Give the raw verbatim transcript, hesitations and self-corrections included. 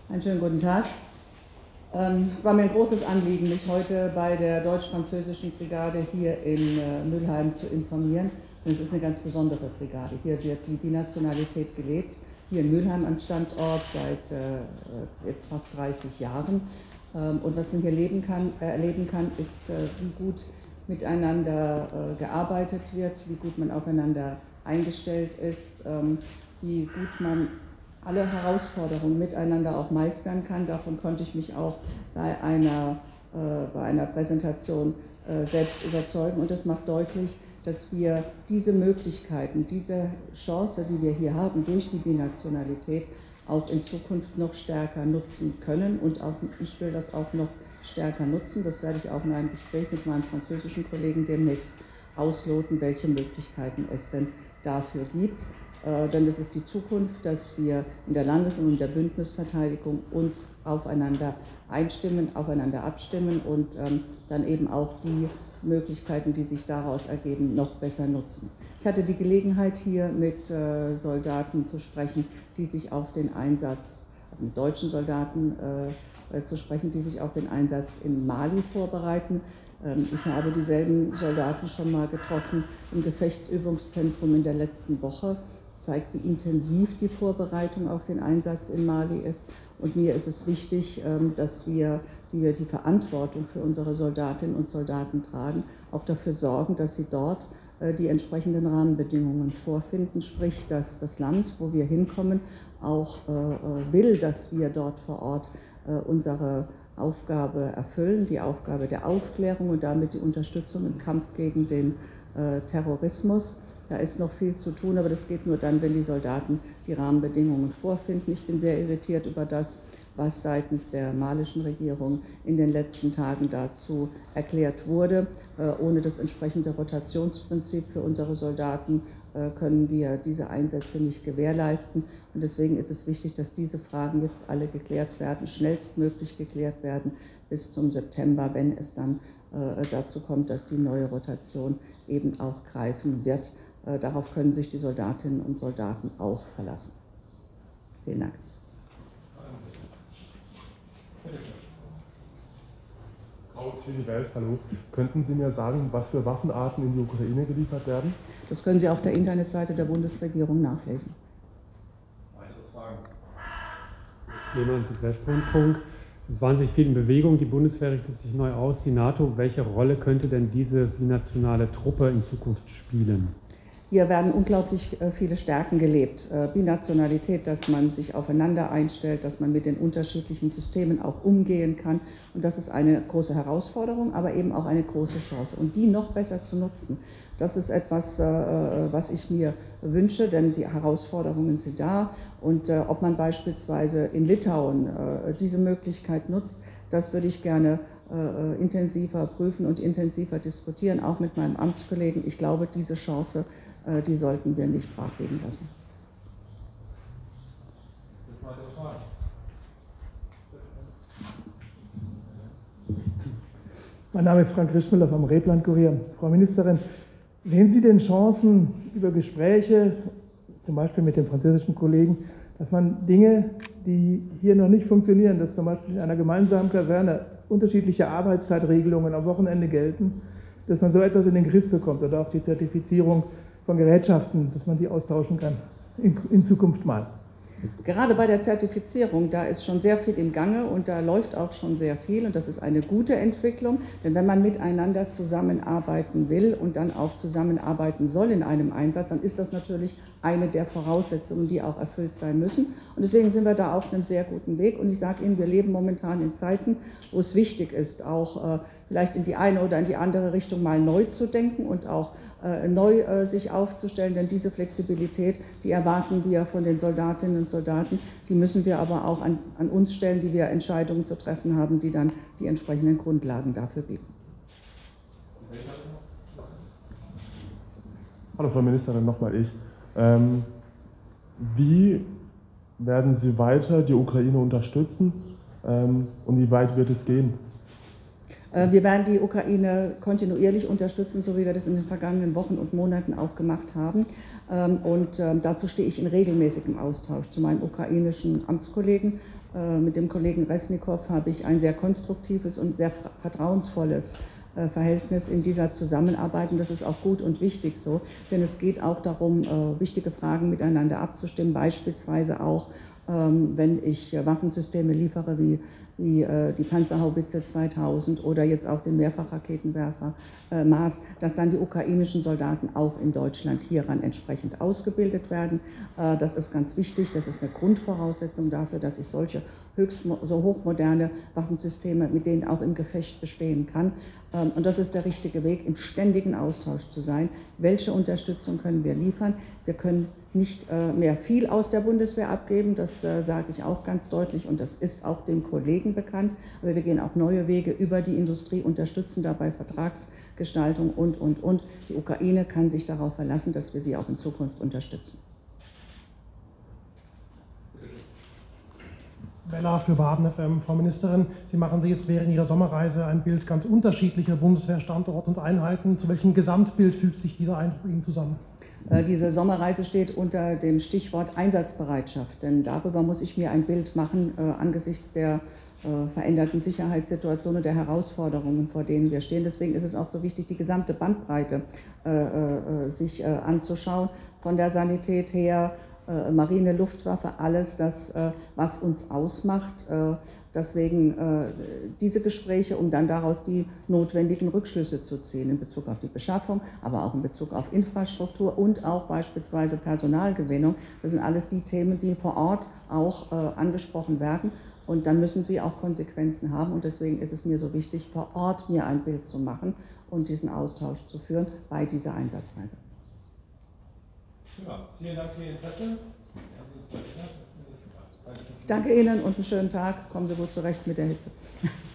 Einen schönen guten Tag. Es war mir ein großes Anliegen, mich heute bei der deutsch-französischen Brigade hier in Mülheim zu informieren. Und es ist eine ganz besondere Brigade. Hier wird die Binationalität gelebt, hier in Mülheim am Standort seit äh, jetzt fast dreißig Jahren. Ähm, und was man hier leben kann, äh, erleben kann, ist, äh, wie gut miteinander äh, gearbeitet wird, wie gut man aufeinander eingestellt ist, ähm, wie gut man alle Herausforderungen miteinander auch meistern kann. Davon konnte ich mich auch bei einer, äh, bei einer Präsentation äh, selbst überzeugen. Und das macht deutlich, dass wir diese Möglichkeiten, diese Chance, die wir hier haben durch die Binationalität, auch in Zukunft noch stärker nutzen können. Und auch, ich will das auch noch stärker nutzen. Das werde ich auch in einem Gespräch mit meinem französischen Kollegen demnächst ausloten, welche Möglichkeiten es denn dafür gibt. Äh, denn es ist die Zukunft, dass wir in der Landes- und in der Bündnisverteidigung uns aufeinander einstimmen, aufeinander abstimmen und ähm, dann eben auch die Möglichkeiten, die sich daraus ergeben, noch besser nutzen. Ich hatte die Gelegenheit, hier mit äh, Soldaten zu sprechen, die sich auf den Einsatz, also mit deutschen Soldaten äh, zu sprechen, die sich auf den Einsatz in Mali vorbereiten. Ähm, ich habe dieselben Soldaten schon mal getroffen im Gefechtsübungszentrum in der letzten Woche. Das zeigt, wie intensiv die Vorbereitung auf den Einsatz in Mali ist. Und mir ist es wichtig, dass wir, die wir die Verantwortung für unsere Soldatinnen und Soldaten tragen, auch dafür sorgen, dass sie dort die entsprechenden Rahmenbedingungen vorfinden, sprich, dass das Land, wo wir hinkommen, auch will, dass wir dort vor Ort unsere Aufgabe erfüllen, die Aufgabe der Aufklärung und damit die Unterstützung im Kampf gegen den Terrorismus. Da ist noch viel zu tun, aber das geht nur dann, wenn die Soldaten die Rahmenbedingungen vorfinden. Ich bin sehr irritiert über das, was seitens der malischen Regierung in den letzten Tagen dazu erklärt wurde. Ohne das entsprechende Rotationsprinzip für unsere Soldaten können wir diese Einsätze nicht gewährleisten. Und deswegen ist es wichtig, dass diese Fragen jetzt alle geklärt werden, schnellstmöglich geklärt werden bis zum September, wenn es dann dazu kommt, dass die neue Rotation eben auch greifen wird. Darauf können sich die Soldatinnen und Soldaten auch verlassen. Vielen Dank. Frau Zini-Welt, hallo. Könnten Sie mir sagen, was für Waffenarten in die Ukraine geliefert werden? Das können Sie auf der Internetseite der Bundesregierung nachlesen. Weitere Fragen? Nehmen wir Südwestrundfunk. Es ist wahnsinnig viel in Bewegung. Die Bundeswehr richtet sich neu aus. Die NATO, welche Rolle könnte denn diese binationale Truppe in Zukunft spielen? Hier werden unglaublich viele Stärken gelebt. Binationalität, dass man sich aufeinander einstellt, dass man mit den unterschiedlichen Systemen auch umgehen kann. Und das ist eine große Herausforderung, aber eben auch eine große Chance. Und die noch besser zu nutzen, das ist etwas, was ich mir wünsche, denn die Herausforderungen sind da. Und ob man beispielsweise in Litauen diese Möglichkeit nutzt, das würde ich gerne intensiver prüfen und intensiver diskutieren, auch mit meinem Amtskollegen. Ich glaube, diese Chance, die sollten wir nicht brach liegen lassen. Das war die Frage. Mein Name ist Frank Rischmüller vom Rebland-Kurier. Frau Ministerin, sehen Sie denn Chancen über Gespräche, zum Beispiel mit dem französischen Kollegen, dass man Dinge, die hier noch nicht funktionieren, dass zum Beispiel in einer gemeinsamen Kaserne unterschiedliche Arbeitszeitregelungen am Wochenende gelten, dass man so etwas in den Griff bekommt oder auch die Zertifizierung von Gerätschaften, dass man die austauschen kann in, in Zukunft mal? Gerade bei der Zertifizierung, da ist schon sehr viel im Gange und da läuft auch schon sehr viel und das ist eine gute Entwicklung, denn wenn man miteinander zusammenarbeiten will und dann auch zusammenarbeiten soll in einem Einsatz, dann ist das natürlich eine der Voraussetzungen, die auch erfüllt sein müssen und deswegen sind wir da auf einem sehr guten Weg und ich sage Ihnen, wir leben momentan in Zeiten, wo es wichtig ist, auch äh, vielleicht in die eine oder in die andere Richtung mal neu zu denken und auch äh, neu äh, sich aufzustellen, denn diese Flexibilität, die erwarten wir von den Soldatinnen und Soldaten, die müssen wir aber auch an, an uns stellen, die wir Entscheidungen zu treffen haben, die dann die entsprechenden Grundlagen dafür bieten. Hallo Frau Ministerin, nochmal ich. Ähm, wie werden Sie weiter die Ukraine unterstützen ähm, und wie weit wird es gehen? Wir werden die Ukraine kontinuierlich unterstützen, so wie wir das in den vergangenen Wochen und Monaten auch gemacht haben. Und dazu stehe ich in regelmäßigem Austausch zu meinem ukrainischen Amtskollegen Mit dem Kollegen Resnikow habe ich ein sehr konstruktives und sehr vertrauensvolles Verhältnis in dieser Zusammenarbeit, und das ist auch gut und wichtig so, denn es geht auch darum, wichtige Fragen miteinander abzustimmen, beispielsweise auch, wenn ich Waffensysteme liefere wie, wie die Panzerhaubitze zweitausend oder jetzt auch den Mehrfachraketenwerfer Mars, dass dann die ukrainischen Soldaten auch in Deutschland hieran entsprechend ausgebildet werden. Das ist ganz wichtig, das ist eine Grundvoraussetzung dafür, dass ich solche höchst, so hochmoderne Waffensysteme, mit denen auch im Gefecht bestehen kann. Und das ist der richtige Weg, im ständigen Austausch zu sein. Welche Unterstützung können wir liefern? Wir können nicht mehr viel aus der Bundeswehr abgeben, das sage ich auch ganz deutlich, und das ist auch den Kollegen bekannt. Aber wir gehen auch neue Wege über die Industrie, unterstützen dabei Vertragsgestaltung und, und, und. Die Ukraine kann sich darauf verlassen, dass wir sie auch in Zukunft unterstützen. Bella für Baden F M. Frau Ministerin, Sie machen sich jetzt während Ihrer Sommerreise ein Bild ganz unterschiedlicher Bundeswehrstandorte und Einheiten. Zu welchem Gesamtbild fügt sich dieser Eindruck Ihnen zusammen? Diese Sommerreise steht unter dem Stichwort Einsatzbereitschaft, denn darüber muss ich mir ein Bild machen äh, angesichts der äh, veränderten Sicherheitssituation und der Herausforderungen, vor denen wir stehen. Deswegen ist es auch so wichtig, die gesamte Bandbreite äh, äh, sich äh, anzuschauen, von der Sanität her, Marine, Luftwaffe, alles das, was uns ausmacht. Deswegen diese Gespräche, um dann daraus die notwendigen Rückschlüsse zu ziehen in Bezug auf die Beschaffung, aber auch in Bezug auf Infrastruktur und auch beispielsweise Personalgewinnung. Das sind alles die Themen, die vor Ort auch angesprochen werden. Und dann müssen sie auch Konsequenzen haben. Und deswegen ist es mir so wichtig, vor Ort mir ein Bild zu machen und diesen Austausch zu führen bei dieser Einsatzreise. Ja, vielen Dank für Ihr Interesse. Danke Ihnen und einen schönen Tag. Kommen Sie gut zurecht mit der Hitze.